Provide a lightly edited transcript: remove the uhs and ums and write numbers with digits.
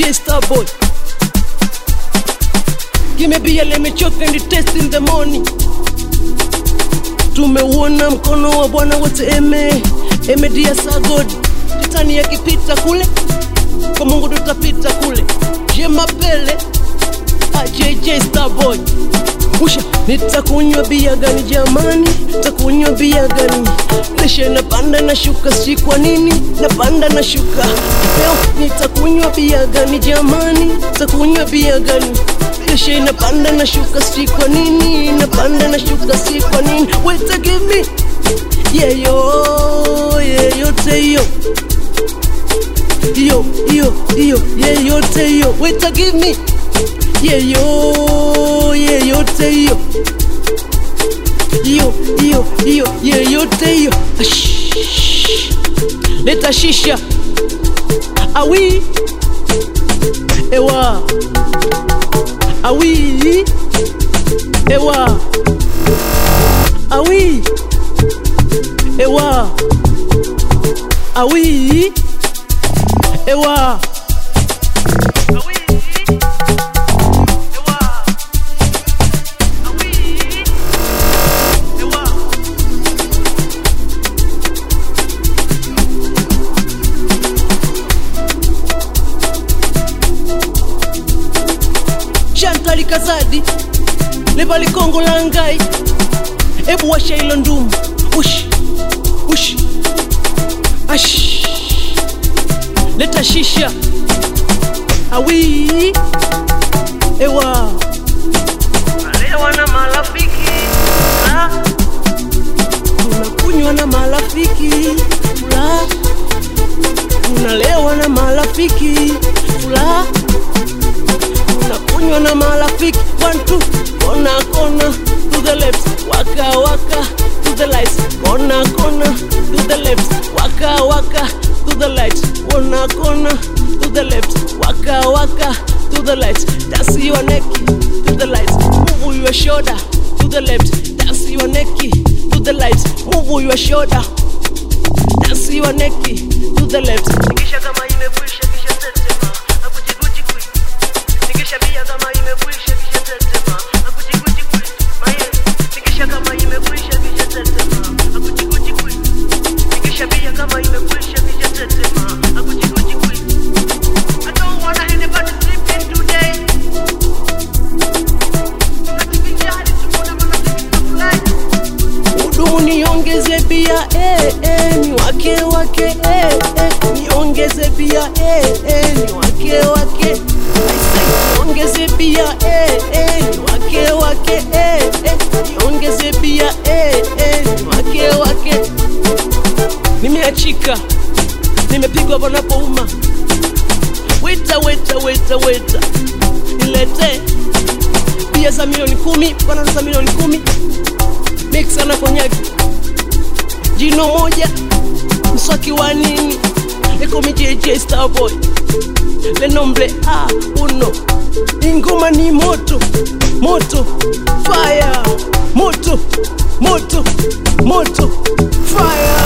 JJ Starboy. Give me beer, let me choke and taste in the morning. Tumeuona mkono wa Bwana wote eme dia sagod. Titani yakipita kule, kwa Mungu tutapita kule. Je mapele, JJ Starboy. Usha, nitakunywa bia gani jamani? Nitakunywa bia gani? Leshe napanda na shuka, si kwa nini napanda na shuka. Leo nitakunywa bia gani jamani? Nitakunywa bia gani? Leshe napanda na shuka, si kwa nini napanda na shuka, si kwa nini. Wait, give me yeah yo te yo yeah yo te yo. Wait, give me yeah yo te yo yeah yo te yo. Leta shisha awi ewa awi ewa awi ewa awi ewa. Chantali Kazadi Lebali Kongo Langai. Ebu washa ilo ndumu. Ush ash. Leta shisha awi ewa. Nalewa na marafiki tunakunywa na marafiki tunalewa na marafiki tunakunywa na marafiki. 1 2 kona to the left, waka to the lights. Kona to the left, waka to the lights. Kona to the left, waka to the lights. Dance your neck to the lights. Move your shoulder to the left. Dance your neck to the lights. Move your shoulder. Dance your neck to the left. Nikisha kama imekwisha kisha tetema. Akujiguji kwi. Nikisha bia kama imekwisha kisha tetema. Akujiguji kwi. Maye. Nikisha kama imekwisha kisha tetema. Akujiguji kwi. Nikisha bia kama imekwisha kisha tetema. Akujiguji kwi. I don't wanna anybody sleeping today. Udu niongeze bia ni wake niongeze bia ni wake niongeze bia ni wake niongeze bia ni wake. Nimeachika, nimepigwa panapouma. Weta nilete bia za milioni 10, bana za milioni 10. Mixa na konyaki jino moja, mswaki wa nini. Eko mi JJ Starboy, le nombre A1. Ingoma ni moto fire, moto fire.